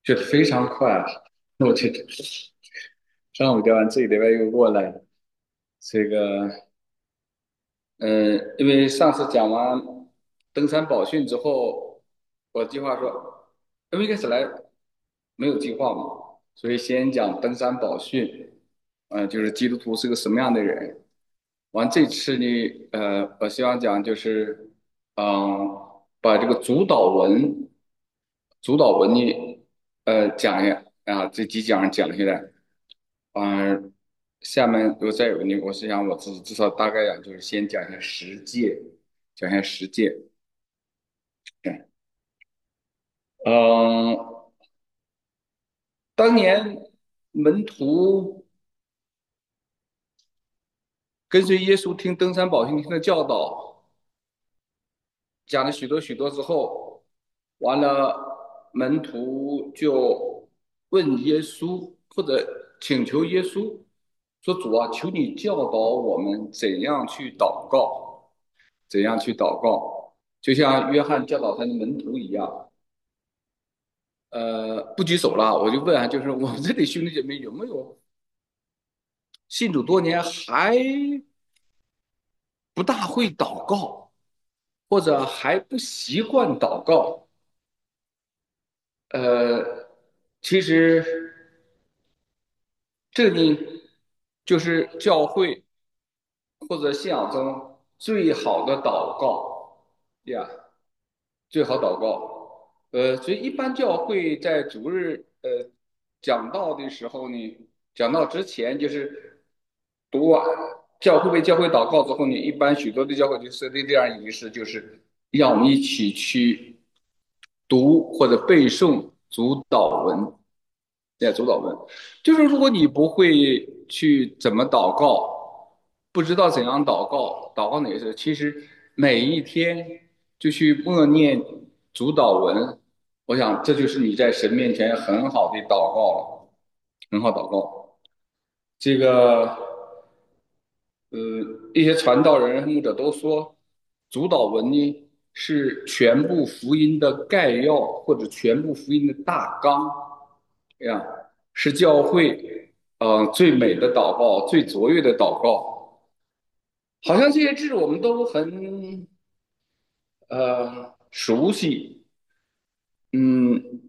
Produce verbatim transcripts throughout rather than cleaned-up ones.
觉得非常快。我觉得上午教完，这个礼拜又过来。这个，嗯，因为上次讲完登山宝训之后，我计划说，因为一开始来没有计划嘛，所以先讲登山宝训，嗯、就是基督徒是个什么样的人。完这次呢，呃，我希望讲就是，嗯、把这个主导文，主导文呢，呃，讲一下啊，这几讲讲下来。嗯、下面我再有呢，我是想我自己至少大概讲就是先讲一下十诫，讲一下十诫。嗯、当年门徒跟随耶稣听登山宝训听的教导，讲了许多许多之后，完了门徒就问耶稣或者请求耶稣说：“主啊，求你教导我们怎样去祷告，怎样去祷告，就像约翰教导他的门徒一样。”呃，不举手了，我就问啊，就是我们这里兄弟姐妹有没有信主多年还不大会祷告，或者还不习惯祷告？呃，其实这里就是教会或者信仰中最好的祷告呀，最好祷告。呃，所以一般教会在主日呃讲道的时候呢，讲道之前就是读完教会为教会祷告之后呢，一般许多的教会就设立这样仪式，就是让我们一起去读或者背诵主祷文。对，主祷文，就是如果你不会去怎么祷告，不知道怎样祷告，祷告哪个是，其实每一天就去默念主祷文，我想这就是你在神面前很好的祷告了，很好祷告。这个，呃，一些传道人、牧者都说，主祷文呢是全部福音的概要或者全部福音的大纲。呀，是教会呃最美的祷告，最卓越的祷告。好像这些字我们都很呃熟悉。嗯，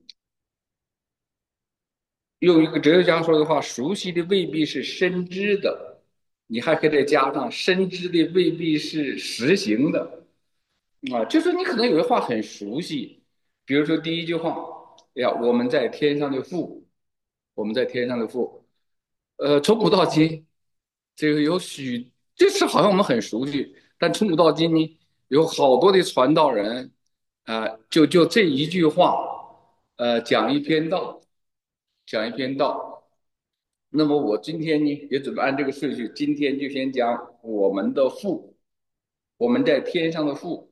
用一个哲学家说的话，熟悉的未必是深知的，你还可以再加上深知的未必是实行的啊。就是你可能有些话很熟悉，比如说第一句话，哎呀，我们在天上的父，我们在天上的父。呃，从古到今，这个有许，这事好像我们很熟悉，但从古到今呢，有好多的传道人，呃，就就这一句话，呃，讲一篇道，讲一篇道。那么我今天呢，也准备按这个顺序，今天就先讲我们的父，我们在天上的父，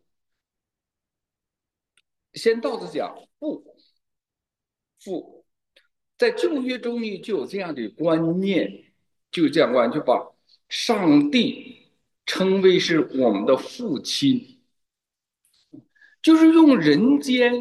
先倒着讲父，父。在旧约中呢，就有这样的观念，就有这样观念，就把上帝称为是我们的父亲，就是用人间，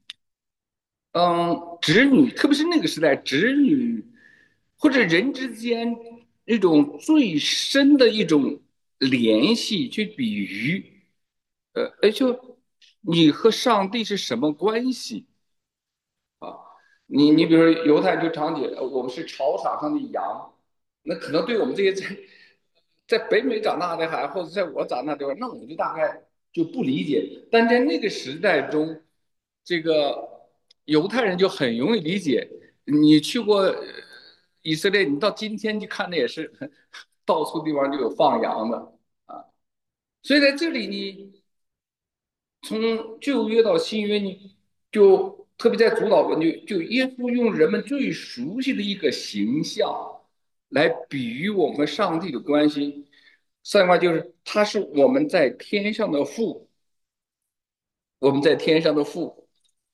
嗯，子女，特别是那个时代，子女或者人之间那种最深的一种联系去比喻，呃，哎，就你和上帝是什么关系？你你比如说犹太人就常解，呃我们是草场上的羊，那可能对我们这些在在北美长大的孩子，或者在我长大的地方，那我就大概就不理解。但在那个时代中，这个犹太人就很容易理解。你去过呃以色列，你到今天去看的也是，到处地方就有放羊的啊。所以在这里呢，从旧约到新约呢，就特别在主导文就就耶稣用人们最熟悉的一个形象来比喻我们和上帝的关系。上句话就是他是我们在天上的父，我们在天上的父，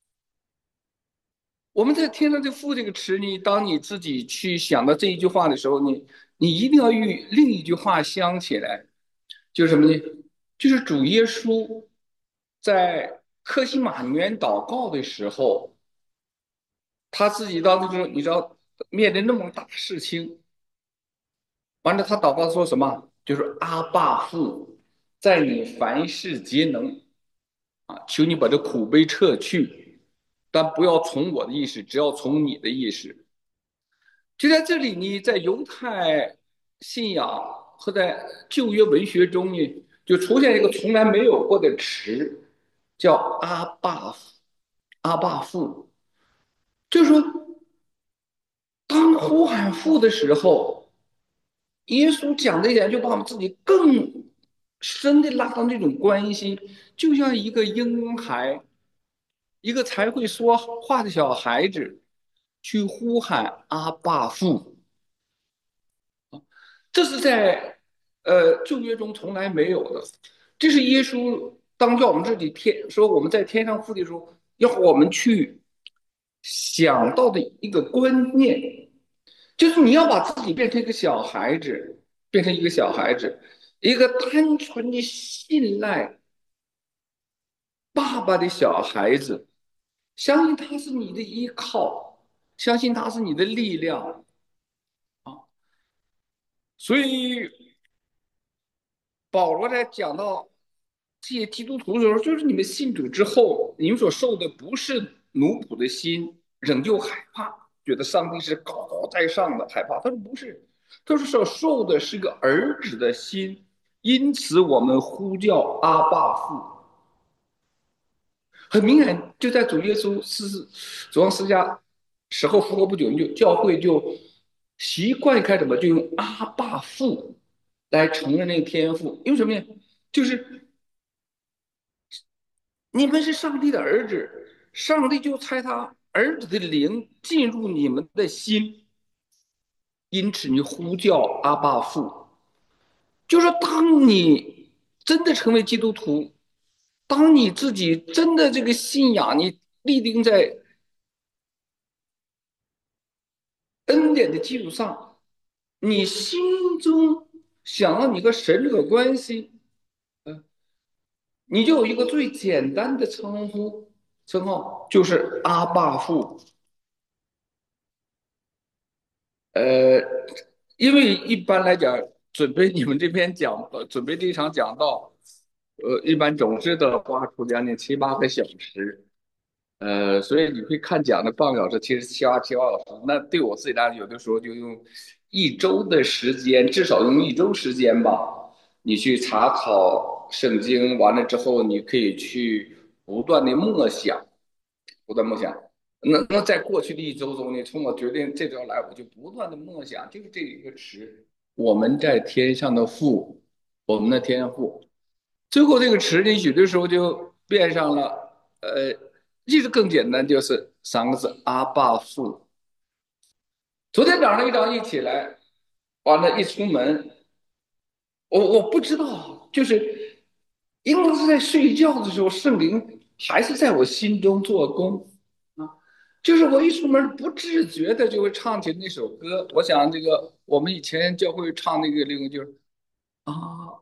我们在天上的父这个词呢，当你自己去想到这一句话的时候，你你一定要与另一句话相起来，就是什么呢？就是主耶稣在克西马尼园祷告的时候， 他自己到那种你知道面临那么大事情，完了他祷告说什么？就是阿爸父，在你凡事皆能啊，求你把这苦悲撤去，但不要从我的意识，只要从你的意识。就在这里呢，在犹太信仰和在旧约文学中呢，就出现一个从来没有过的词，叫阿爸父，阿爸父，就是说，当呼喊父的时候，耶稣讲这一点，就把我们自己更深的拉到那种关系，就像一个婴孩，一个才会说话的小孩子，去呼喊阿爸父。这是在呃旧约中从来没有的。这是耶稣当叫我们自己天说我们在天上父的时候，要我们去想到的一个观念，就是你要把自己变成一个小孩子，变成一个小孩子，一个单纯的信赖爸爸的小孩子，相信他是你的依靠，相信他是你的力量啊。所以保罗在讲到这些基督徒的时候，就是你们信主之后，你们所受的不是奴仆的心，仍旧害怕，觉得上帝是高高在上的，害怕。他说不是，他说所受的是个儿子的心，因此我们呼叫阿爸父。很明显，就在主耶稣是主要施加死后复活不久，就教会就习惯开始么，就用阿爸父来承认那个天赋，因为什么呀？就是你们是上帝的儿子，上帝就差他儿子的灵进入你们的心，因此你呼叫阿爸父。就是说当你真的成为基督徒，当你自己真的这个信仰你立定在恩典的基础上，你心中想要你和神这个关系，嗯，你就有一个最简单的称呼称号，就是阿爸父。呃，因为一般来讲，准备你们这边讲，呃准备这一场讲道，呃，一般总是得花出将近七八个小时，呃，所以你会看讲的半个小时，其实七八七八小时，那对我自己来讲，有的时候就用一周的时间，至少用一周时间吧，你去查考圣经，完了之后，你可以去不断的默想，不断默想。那那在过去的一周中呢，从我决定这周来，我就不断的默想，就是这一个词，我们在天上的父，我们的天父。最后这个词呢，有的时候就变上了，呃，意思更简单，就是三个字：阿爸父。昨天早上一早一起来，完了，一出门，我我不知道，就是应该是在睡觉的时候，圣灵还是在我心中做工啊。就是我一出门不自觉的就会唱起那首歌。我想这个我们以前教会唱那个那个就是啊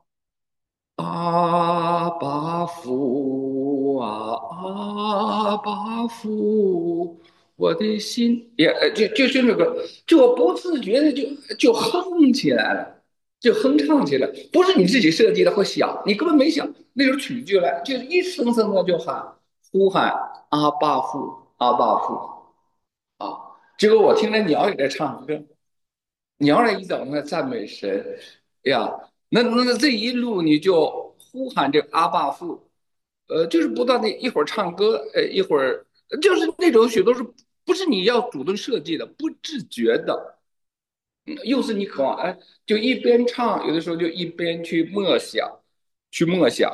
阿爸父啊，阿爸父，我的心也呃就就是那个，就我不自觉的就就哼起来了，就哼唱起来，不是你自己设计的或想，你根本没想，那首曲就来，就一声声的就喊呼喊阿爸父，阿爸父啊，结果我听着鸟也在唱歌，鸟儿一早上赞美神呀，那那那这一路你就呼喊这个阿爸父，呃，就是不断的一会儿唱歌，呃，一会儿就是那种许多是不是你要主动设计的，不自觉的，嗯又是你渴望，哎，就一边唱，有的时候就一边去默想，去默想，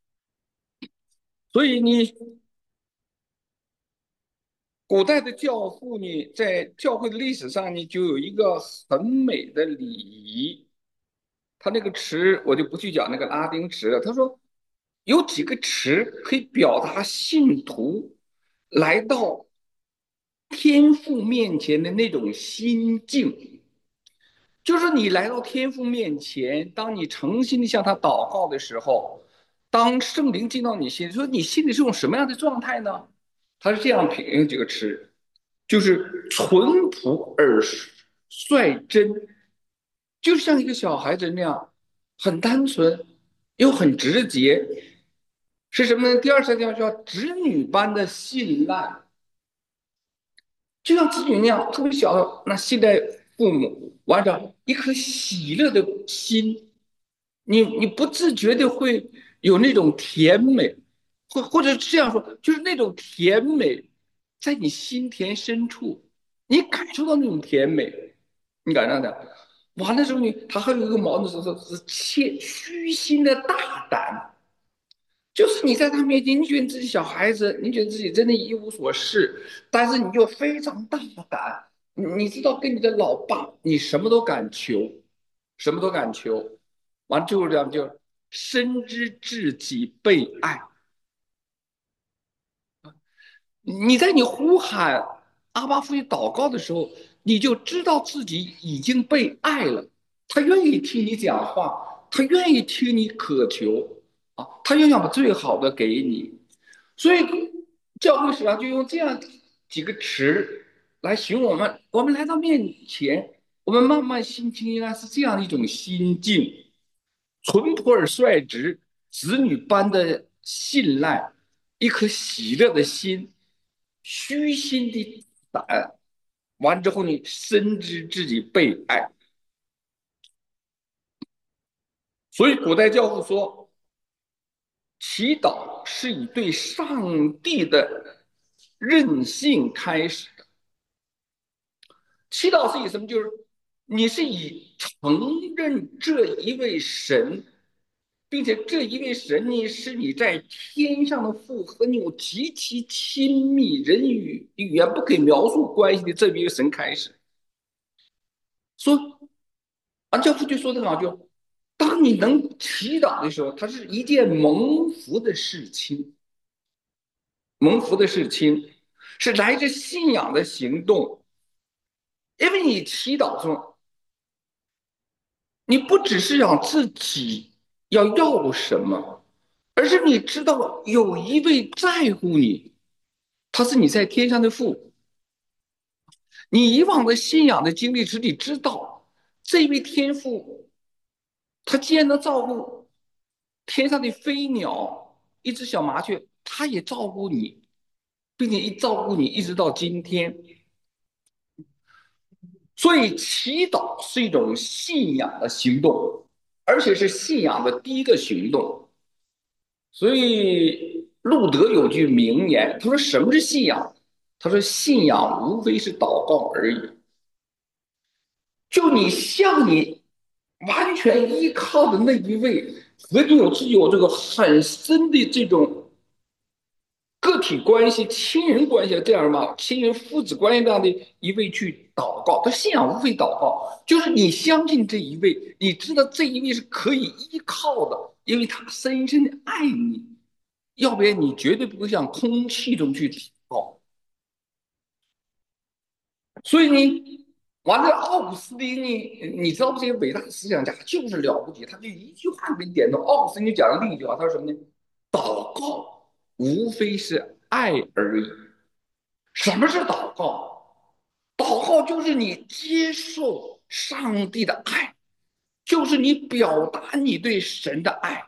所以你古代的教父呢，在教会的历史上呢，就有一个很美的礼仪。他那个词我就不去讲那个拉丁词了。他说有几个词可以表达信徒来到天父面前的那种心境，就是你来到天父面前，当你诚心的向他祷告的时候，当圣灵进到你心里，说你心里是种什么样的状态呢？他是这样评论这个词。 就是淳朴而率真，就像一个小孩子那样，很单纯又很直接。是什么呢？第二条叫子女般的信赖，就像子女那样特别小的那信赖父母，完了，一颗喜乐的心，你你不自觉的会有那种甜美，或或者这样说，就是那种甜美，在你心田深处，你感受到那种甜美，你感受到的。完了之后呢，他还有一个矛盾是说，是谦虚心的大胆。就是你在他面前，你觉得自己小孩子，你觉得自己真的一无所事，但是你就非常大胆，你你知道跟你的老爸，你什么都敢求，什么都敢求，完最后这样就深知自己被爱。你在你呼喊阿巴父祷告的时候，你就知道自己已经被爱了。他愿意听你讲话，他愿意听你渴求啊，他愿意把最好的给你。所以教会史上就用这样几个词来形容我们：我们来到面前，我们慢慢心情应该是这样一种心境：淳朴而率直，子女般的信赖，一颗喜乐的心，虚心的胆。完之后你深知自己被爱。所以古代教父说，祈祷是以对上帝的任性开始的。祈祷是以什么？就是你是以承认这一位神，并且这一位神呢是你在天上的父，和你有极其亲密、人与语言不可以描述关系的这么一个神开始。说，安教父就说的很好，就当你能祈祷的时候，它是一件蒙福的事情，蒙福的事情是来自信仰的行动，因为你祈祷中，你不只是想自己要要什么，而是你知道有一位在乎你，他是你在天上的父。你以往的信仰的经历使你知道，这位天父，他既然能照顾天上的飞鸟，一只小麻雀，他也照顾你，并且一照顾你一直到今天。所以，祈祷是一种信仰的行动，而且是信仰的第一个行动。所以，路德有句名言，他说：“什么是信仰？他说，信仰无非是祷告而已。就你向你完全依靠的那一位，和你有是有这个很深的这种个体关系、亲人关系这样嘛，亲人父子关系这样的一位去祷告。他信仰无非祷告，就是你相信这一位，你知道这一位是可以依靠的，因为他深深的爱你，要不然你绝对不会向空气中去祷告。所以你完了，奥古斯丁呢？你知道这些伟大的思想家就是了不起，他就一句话给你点通。奥古斯丁就讲了另一句话，他说什么呢？祷告无非是爱而已。什么是祷告？祷告就是你接受上帝的爱，就是你表达你对神的爱。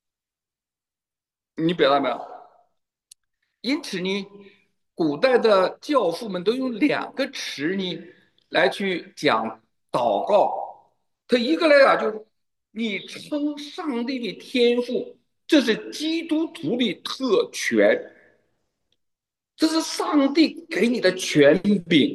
你表达没有？因此呢，古代的教父们都用两个词呢来去讲祷告。他一个来讲就是你称上帝的天赋，这是基督徒的特权，这是上帝给你的权柄。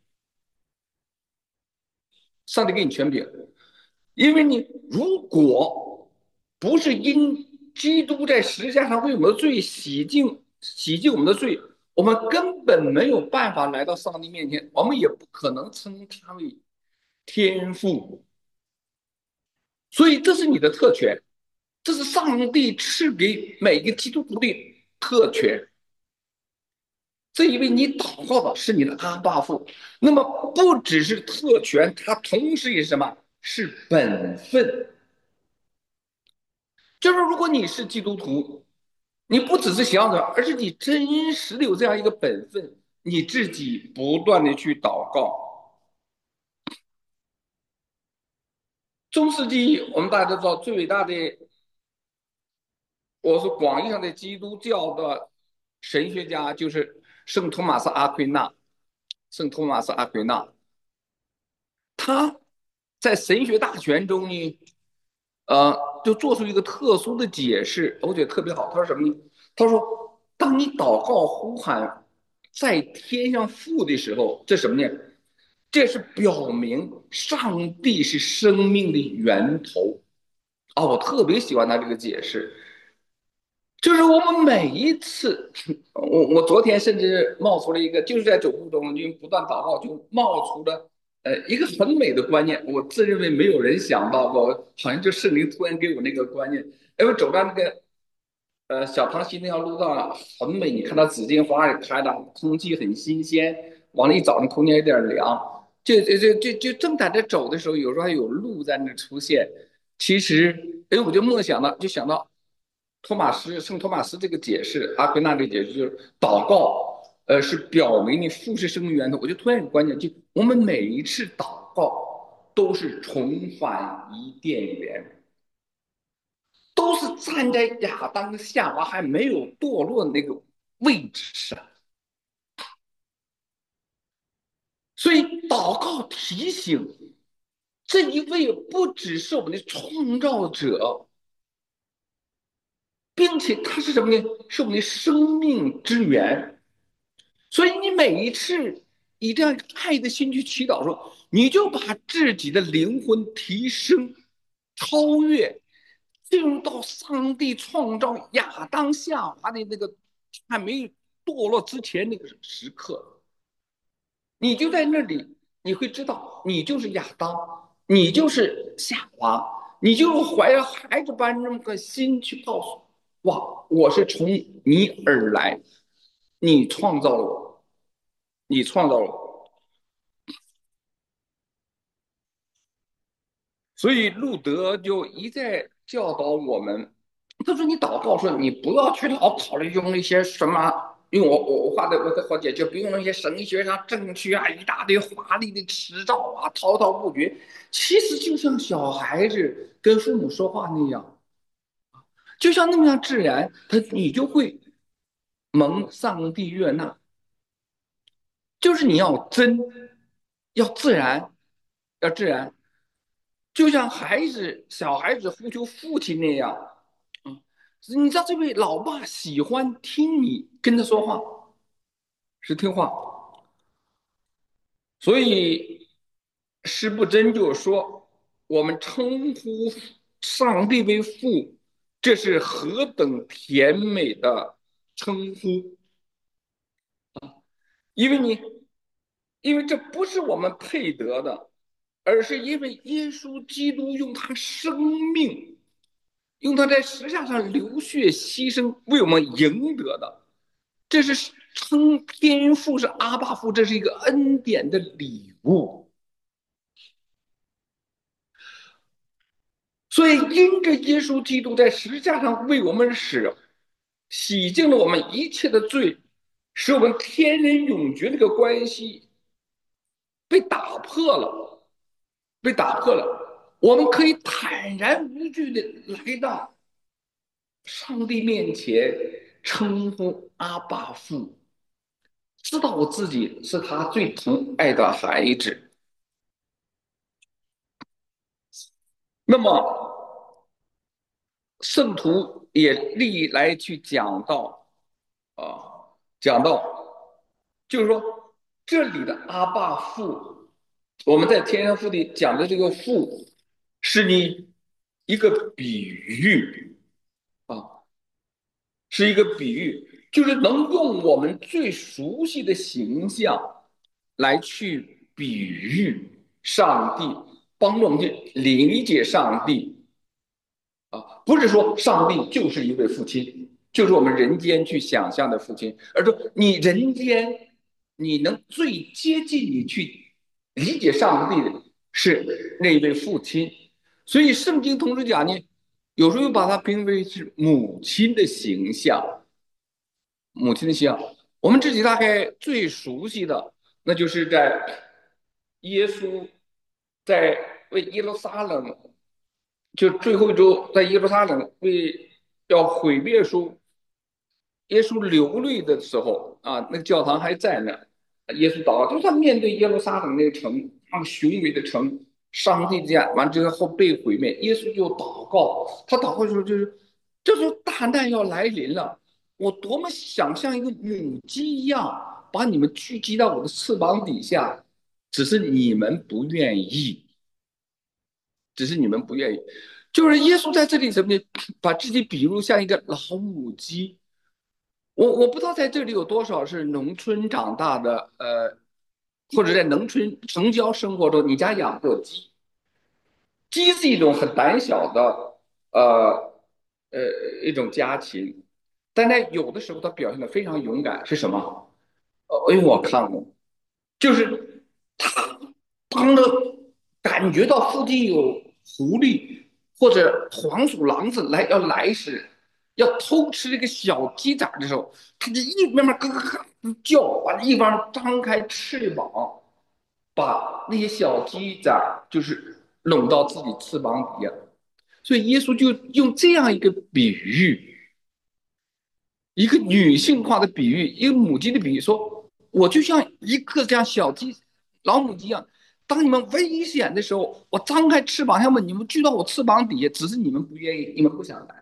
上帝给你权柄，因为你如果不是因基督在十字架上为我们的罪洗净洗净我们的罪，我们根本没有办法来到上帝面前，我们也不可能称他为天父。所以这是你的特权，这是上帝赐给每个基督徒的特权。这一位你祷告的是你的阿爸父，那么不只是特权，它同时也是什么？是本分。就是如果你是基督徒，你不只是想着，而是你真实的有这样一个本分， 你自己不断的去祷告。中世纪我们大家都知道，最伟大的，我说广义上的基督教的神学家就是圣托马斯阿奎那。圣托马斯阿奎那，他在神学大全中呢，呃，就做出一个特殊的解释，我觉得特别好。他说什么呢？他说，当你祷告呼喊在天上父的时候，这什么呢？这是表明上帝是生命的源头。啊，我特别喜欢他这个解释。就是我们每一次，我我昨天甚至冒出了一个，就是在走路中，因为不断祷告，就冒出了呃一个很美的观念。我自认为没有人想到过，好像就圣灵突然给我那个观念。因为走在那个呃小塘溪那条路上很美，你看到紫荆花也开了，空气很新鲜，完了，一早上空气有点凉，就就就就就正在这走的时候，有时候还有鹿在那出现。其实，哎，我就默想到，就想到托马斯圣托马斯这个解释，阿奎那这个解释就是祷告，呃，是表明你父是生命源头。我就突然有个观念，就我们每一次祷告都是重返伊甸园，都是站在亚当夏娃还没有堕落的那个位置上。所以祷告提醒这一位不只是我们的创造者，并且他是什么呢？是我们的生命之源。所以你每一次以这样爱的心去祈祷的时候，你就把自己的灵魂提升、超越，进入到上帝创造亚当夏娃的那个还没堕落之前那个时刻。你就在那里，你会知道，你就是亚当，你就是夏娃，你就是怀着孩子般那么个心去告诉，哇，我是从你而来，你创造了我，你创造了我。所以路德就一再教导我们，他说你祷告说你不要去老考虑用那些什么，用我我我画的我的好解，就不用那些神学上正确啊，一大堆华丽的辞藻啊，滔滔不绝。其实就像小孩子跟父母说话那样，就像那么样自然，他你就会蒙上帝悦纳。就是你要真，要自然，要自然。就像孩子、小孩子呼求父亲那样，嗯，你知道这位老爸喜欢听你跟他说话，是听话，所以师不真就说，我们称呼上帝为父，这是何等甜美的称呼，因为你，因为这不是我们配得的，而是因为耶稣基督用他生命。用他在石架上流血牺牲为我们赢得的，这是称天父是阿爸父，这是一个恩典的礼物。所以因着耶稣基督在石架上为我们死，洗净了我们一切的罪，使我们天人永绝这个关系被打破了，被打破了。我们可以坦然无惧的来到上帝面前，称呼阿爸父，知道我自己是他最疼爱的孩子。那么，圣徒也历来去讲到啊，讲到，就是说这里的阿爸父，我们在天上父里讲的这个父，是你一个比喻啊，是一个比喻，就是能用我们最熟悉的形象来去比喻上帝，帮助我们去理解上帝啊，不是说上帝就是一位父亲，就是我们人间去想象的父亲，而说你人间你能最接近你去理解上帝的是那一位父亲，所以圣经同时讲呢，有时候又把它评为是母亲的形象，母亲的形象。 我们自己大概最熟悉的，那就是在耶稣在为耶路撒冷，就最后一周在耶路撒冷为要毁灭书，耶稣流泪的时候啊，那个教堂还在那，耶稣祷告，就是他面对耶路撒冷那个城，那个雄伟的城，上帝这样完之后被毁灭，耶稣就祷告，他祷告的时候就是，这时候大难要来临了，我多么想像一个母鸡一样，把你们聚集到我的翅膀底下，只是你们不愿意，只是你们不愿意。就是耶稣在这里什么呢？把自己比喻像一个老母鸡。我我不知道在这里有多少是农村长大的，呃，或者在农村城郊生活中，你家养过鸡。鸡是一种很胆小的，呃呃一种家禽，但在有的时候它表现的非常勇敢，是什么？呃，因为我看过，就是它当的感觉到附近有狐狸或者黄鼠狼子来要来时，要偷吃这个小鸡仔的时候，它就一慢慢咯咯咯叫，完了一方张开翅膀，把那些小鸡仔就是拢到自己翅膀底下。所以耶稣就用这样一个比喻，一个女性化的比喻，一个母鸡的比喻，说我就像一个这样小鸡、老母鸡一样，当你们危险的时候，我张开翅膀，要么你们聚到我翅膀底下，只是你们不愿意，你们不想来。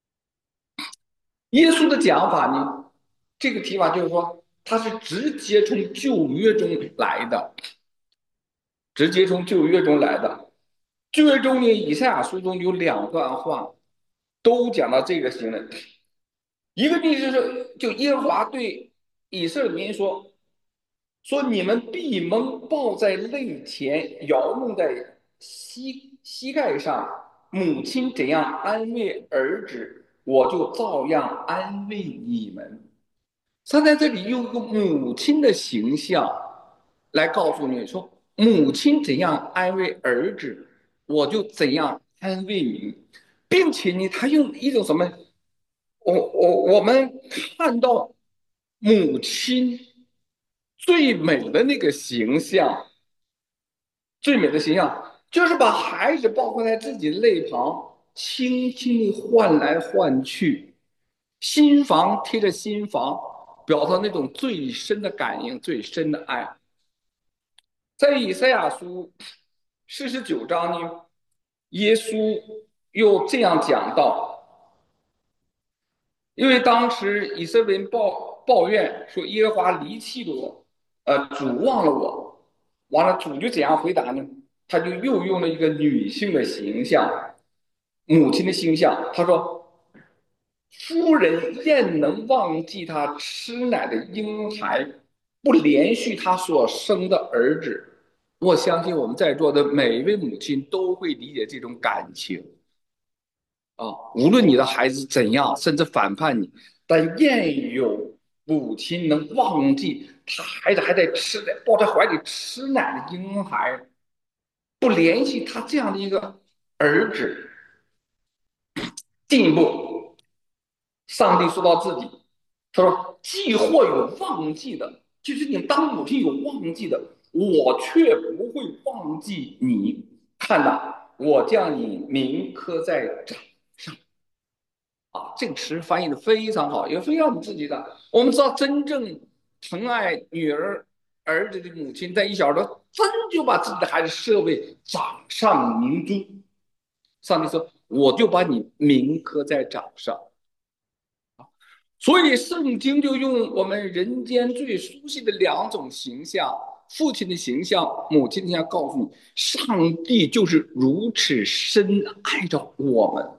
耶稣的讲法呢，这个提法就是说，他是直接从旧约中来的，直接从旧约中来的。旧约中呢，以赛亚书中有两段话都讲到这个行为。一个例子是，就耶和华对以色列民说：“说你们闭蒙抱在肋前，摇弄在膝膝盖上，母亲怎样安慰儿子，我就照样安慰你们。”他在这里用一个母亲的形象来告诉你说，母亲怎样安慰儿子，我就怎样安慰你，并且呢，他用一种什么？我我我们看到母亲最美的那个形象，最美的形象就是把孩子抱在自己的肋旁，轻轻地唤来唤去，心房贴着心房，表达那种最深的感应、最深的爱。在以赛亚书四十九章呢，耶稣又这样讲到。因为当时以色列人抱抱怨说耶和华离弃了我，呃，主忘了我，完了主就怎样回答呢？他就又用了一个女性的形象，母亲的形象。他说：“夫人焉能忘记他吃奶的婴孩，不连续他所生的儿子？”我相信我们在座的每一位母亲都会理解这种感情。啊，无论你的孩子怎样，甚至反叛你，但愿有母亲能忘记他孩子还在吃的，抱在怀里吃奶的婴孩，不联系他这样的一个儿子。进一步，上帝说到自己，他说：“既或有忘记的，就是你当母亲有忘记的，我却不会忘记你。看呐，我将你铭刻在掌上。”啊，这个词翻译的非常好，也非常我们自己的。我们知道，真正疼爱女儿、儿子的母亲，在一小时真就把自己的孩子设为掌上明珠。上帝说：“我就把你铭刻在掌上。”所以，圣经就用我们人间最熟悉的两种形象：父亲的形象、母亲的形象，告诉你，上帝就是如此深爱着我们。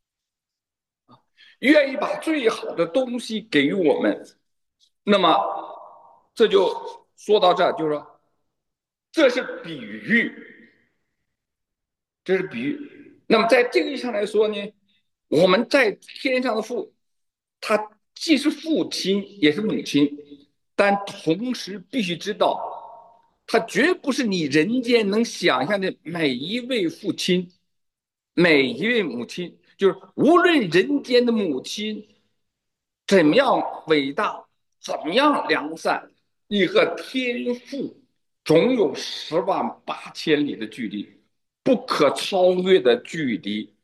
愿意把最好的东西给予我们。那么这就说到这儿，就是说这是比喻，这是比喻。那么在这个意义上来说呢，我们在天上的父，他既是父亲也是母亲，但同时必须知道，他绝不是你人间能想象的每一位父亲，每一位母亲，就是无论人间的母亲怎么样伟大， 怎么样良善？你和天父总有十万八千里的距离，不可超越的距离。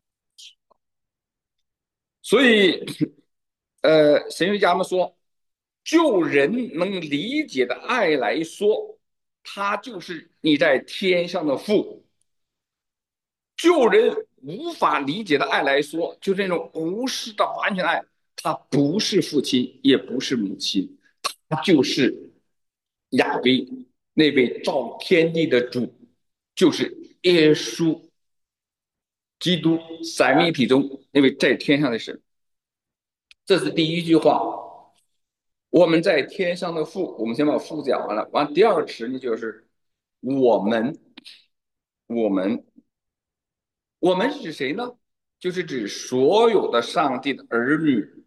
所以，呃，神学家们说，就人能理解的爱来说，他就是你在天上的父；就人无法理解的爱来说，就是那种无私的完全爱，他不是父亲，也不是母亲，他就是亚威，那位造天地的主，就是耶稣基督三位一体中那位在天上的神。这是第一句话。我们在天上的父，我们先把父讲完了。完，第二个词呢，就是我们，我们，我们是指谁呢？就是指所有的上帝的儿女。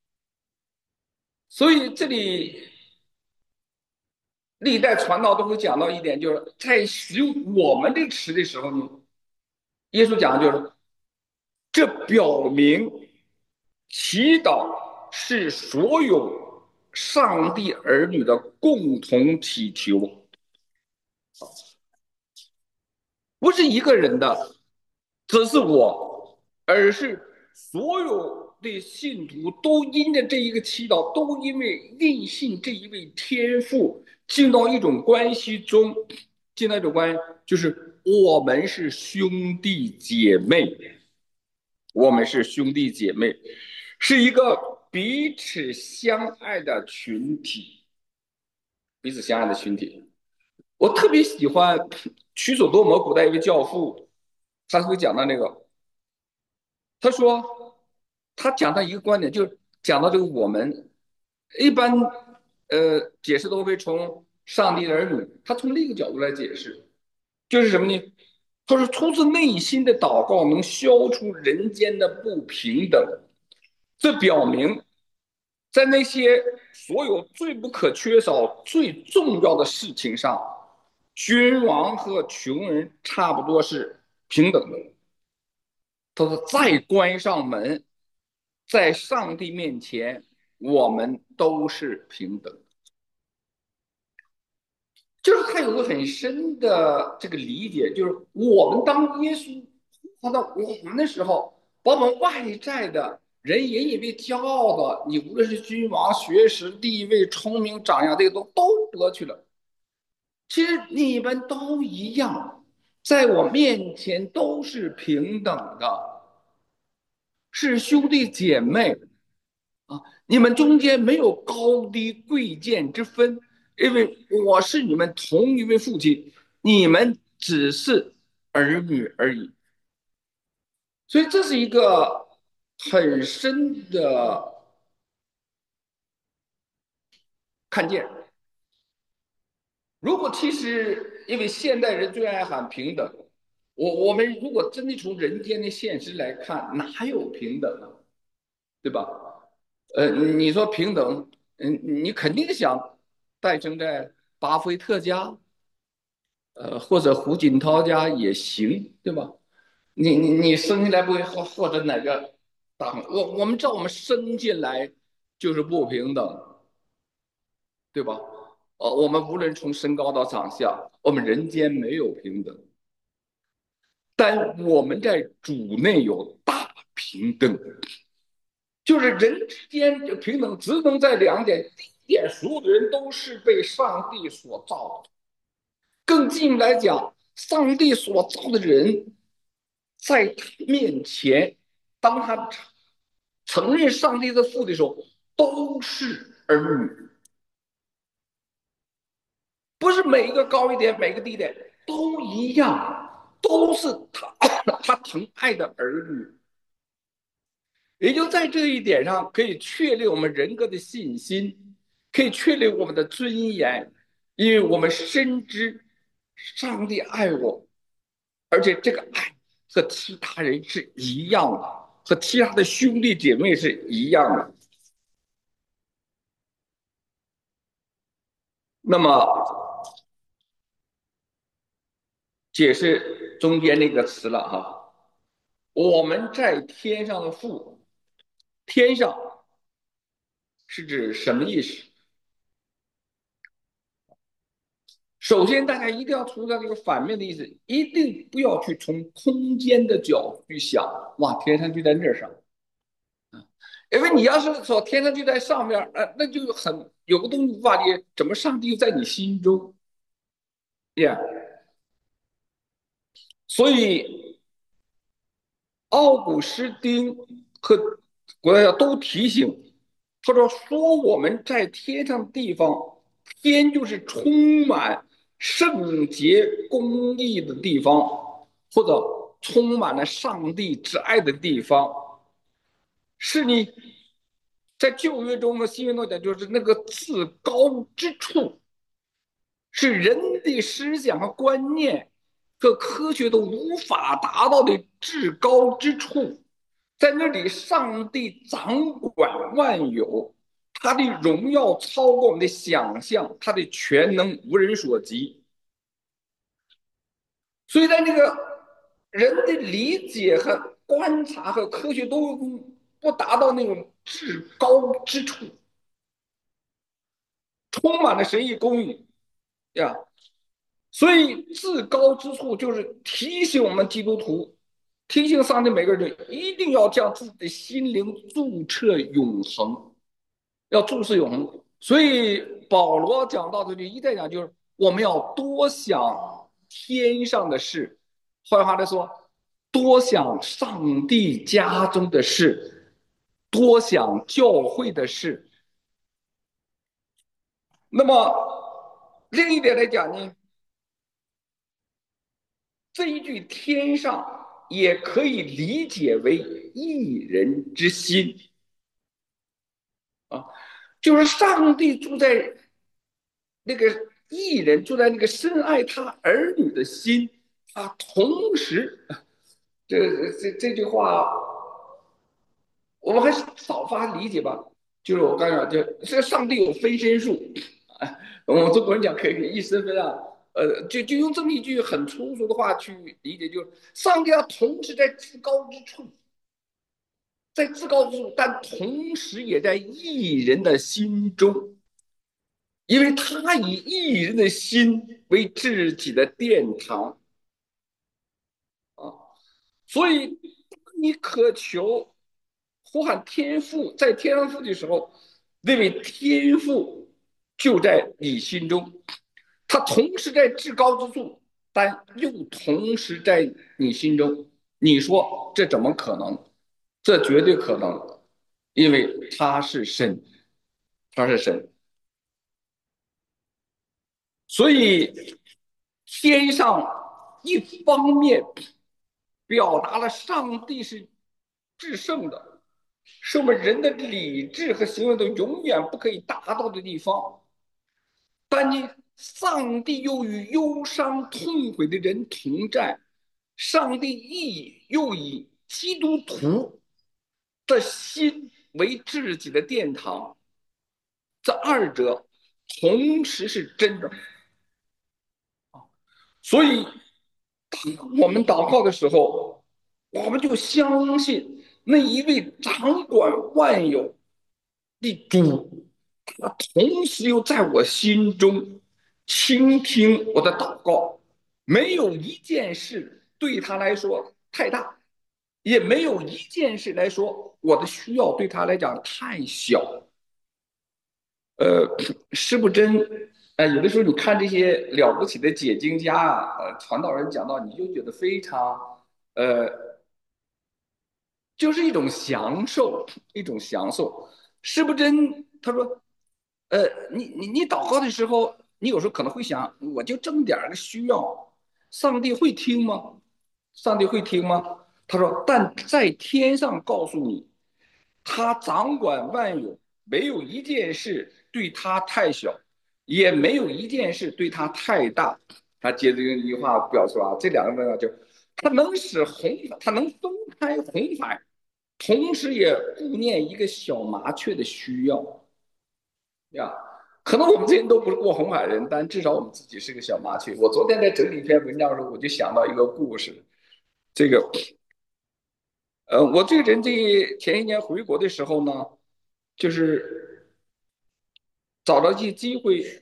所以这里历代传道都会讲到一点，就是在使用“我们”这个词的时候呢，耶稣讲的就是这表明祈祷是所有上帝儿女的共同祈求，不是一个人的，只是我，而是所有的信徒都因着这一个祈祷，都因为认信这一位天父，进到一种关系中，进到一种关系，就是我们是兄弟姐妹，我们是兄弟姐妹，是一个彼此相爱的群体，彼此相爱的群体。我特别喜欢曲索多摩古代一位教父，他会讲到那个，他说他讲到一个观点，就是讲到这个我们一般呃解释都会从上帝的儿女，他从另一个角度来解释，就是什么呢？他说出自内心的祷告能消除人间的不平等，这表明在那些所有最不可缺少、最重要的事情上，君王和穷人差不多是平等的。他说：“再关上门，在上帝面前，我们都是平等。”就是他有个很深的这个理解，就是我们当耶稣呼到我们的时候，把我们外在的人引以为骄傲的，你无论是君王、学识、地位、聪明、长相，这个都都夺去了。其实你们都一样，在我面前都是平等的，是兄弟姐妹啊！你们中间没有高低贵贱之分，因为我是你们同一位父亲，你们只是儿女而已。所以这是一个很深的看见。如果其实因为现代人最爱喊平等，我我们如果真的从人间的现实来看，哪有平等呢？对吧？呃，你说平等，嗯，你肯定想诞生在巴菲特家，呃，或者胡锦涛家也行，对吧？你你你生下来不会或或者哪个大我我们知道我们生进来就是不平等，对吧？呃，我们无论从身高到长相，我们人间没有平等，但我们在主内有大平等，就是人之间就平等，只能在两点：第一点，所有的人都是被上帝所造的；更进一步来讲，上帝所造的人，在他面前，当他承认上帝的父的时候，都是儿女，不是每一个高一点，每个低一点，都一样，都是他他疼爱的儿女。也就在这一点上，可以确立我们人格的信心，可以确立我们的尊严，因为我们深知上帝爱我，而且这个爱和其他人是一样的，和其他的兄弟姐妹是一样的。那么解释中间那个词了哈，我们在天上的父，天上是指什么意思？ 首先，大家一定要出现这个反面的意思，一定不要去从空间的角度去想，哇，天上就在那儿上，因为你要是说天上就在上面，呃，那就很有个东西无法理解，怎么上帝又在你心中呀？所以奥古斯丁和古代都提醒，他说说我们在天上的地方，天就是充满圣洁公义的地方，或者充满了上帝之爱的地方，是你在旧约中和新约中讲，就是那个至高之处，是人的思想和观念和科学都无法达到的至高之处。在那里，上帝掌管万有，他的荣耀超过我们的想象，他的全能无人所及。所以在那个人的理解和观察和科学都不达到那种至高之处，充满了神意公义呀。所以至高之处就是提醒我们基督徒，提醒上帝每个人一定要将自己的心灵注册永恒，要注视永恒。所以保罗讲到这里一再讲，就是我们要多想天上的事，换句话来说，多想上帝家中的事，多想教会的事。那么另一点来讲呢，这一句天上也可以理解为一人之心啊，就是上帝住在那个艺人住在那个深爱他儿女的心啊，同时，这这这句话我们还是少发理解吧。就是我刚讲，就这个上帝有分身术，啊，我们中国人讲可以一身分啊，呃，就就用这么一句很粗俗的话去理解，就是上帝要同时在至高之处，在至高之处，但同时也在艺人的心中。因为他以一人的心为自己的殿堂啊，所以你渴求呼喊天父在天上父的时候，那位天父就在你心中，他同时在至高之处，但又同时在你心中。你说这怎么可能？这绝对可能，因为他是神，他是神。所以天上一方面表达了上帝是至圣的，是我们人的理智和行为都永远不可以达到的地方。但你上帝又与忧伤痛悔的人同在，上帝亦又以基督徒的心为自己的殿堂，这二者同时是真的。所以我们祷告的时候，我们就相信那一位掌管万有的主，他同时又在我心中倾听我的祷告。没有一件事对他来说太大，也没有一件事来说我的需要对他来讲太小。呃，师不真，呃，有的时候你看这些了不起的解经家啊，呃，传道人讲到，你就觉得非常，呃，就是一种享受，一种享受。师不真他说，呃，你你你祷告的时候，你有时候可能会想，我就这么点儿个需要，上帝会听吗？上帝会听吗？他说，但在天上告诉你，他掌管万有，没有一件事对他太小，也没有一件事对他太大。他接着用一句话表述啊，这两个问题就，他能使红，他能分开红海，同时也顾念一个小麻雀的需要呀。可能我们这些人都不是过红海人，但至少我们自己是个小麻雀。我昨天在整理一篇文章的时候，我就想到一个故事，这个呃，我这个人这前一年回国的时候呢，就是找到一机会，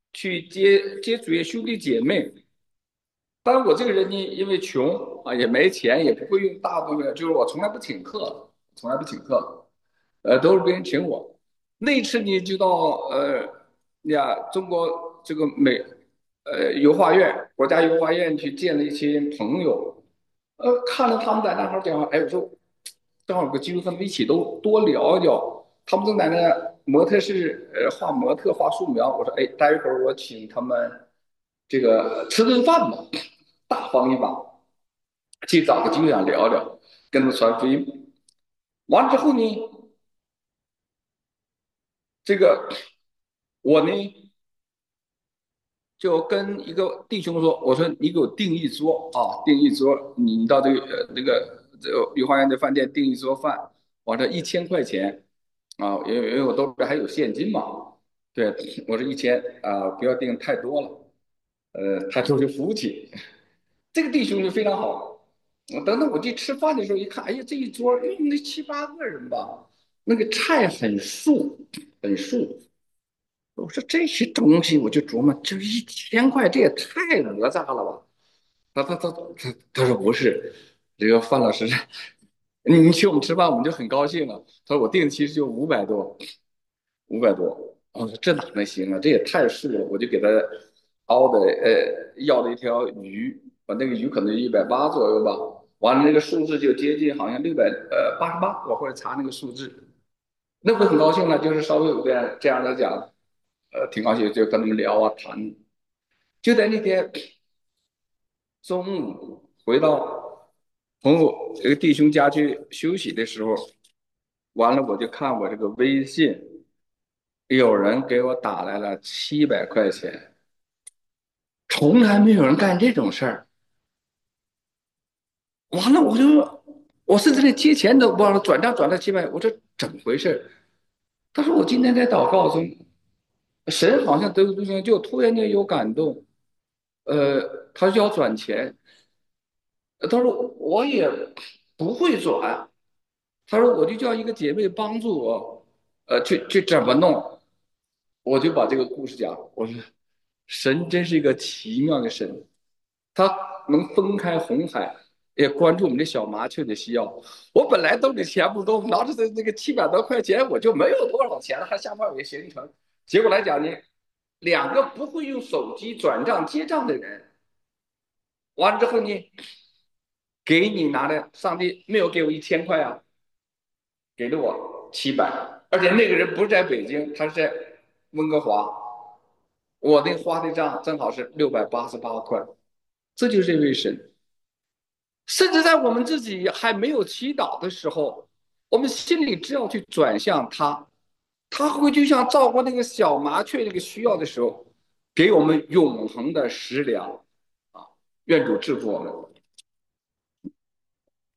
去接接主业兄弟姐妹。当然，我这个人呢，因为穷啊，也没钱，也不会用大部分，就是我从来不请客，从来不请客，呃，都是别人请我。那次呢，就到呃呀，中国这个美呃油画院，国家油画院去见了一些朋友，呃，看着他们在那块儿讲话，哎，我说正好有个机会和他们一起都多聊一聊。他们正在那模特室呃画模特画素描，我说哎，待会儿我请他们这个吃顿饭吧，大方一把，去找个机会想聊聊，跟他们传福音。完了之后呢，这个我呢就跟一个弟兄说，我说你给我订一桌啊，订一桌，你到这个呃那个这个御花园的饭店订一桌饭，我这一千块钱啊，因为因为我兜里还有现金嘛，对，我说一千啊，不要订太多了，呃，太多就付不起。这个弟兄就非常好，我等等我去吃饭的时候一看，哎呀，这一桌嗯那七八个人吧，那个菜很素，很素。我说这些东西，我就琢磨，这一千块，这也太哪吒了吧？他他他他他说不是，这个范老师，你你请我们吃饭，我们就很高兴了。他说我定其实就五百多，五百多。我说这哪能行啊？这也太素了。我就给他熬的呃要了一条鱼，把那个鱼可能一百八左右吧。完了那个数字就接近好像六百呃八十八，我后来查那个数字，那不很高兴了，就是稍微有点这样的讲，呃，挺高兴，就跟他们聊啊谈。就在那天中午回到朋友这个弟兄家去休息的时候，完了我就看我这个微信，有人给我打来了七百块钱，从来没有人干这种事儿。完了我就我甚至连接钱都忘了，转账转了七百，我说怎么回事？他说我今天在祷告中，神好像得不行，就突然间有感动，呃，他就要转钱，呃他说我也不会转，他说我就叫一个姐妹帮助我，呃，去去怎么弄，我就把这个故事讲，我说神真是一个奇妙的神，他能分开红海，也关注我们这小麻雀的需要。我本来兜里钱不多，拿着这这个七百多块钱，我就没有多少钱了，还下半个行程。结果来讲呢，两个不会用手机转账结账的人，完了之后呢，给你拿的，上帝没有给我一千块啊，给了我七百，而且那个人不是在北京，他是在温哥华，我那花的账正好是六百八十八块，这就是这位神。甚至在我们自己还没有祈祷的时候，我们心里只要去转向他，他会就像照顾那个小麻雀那个需要的时候，给我们永恒的食粮啊！愿主祝福我们。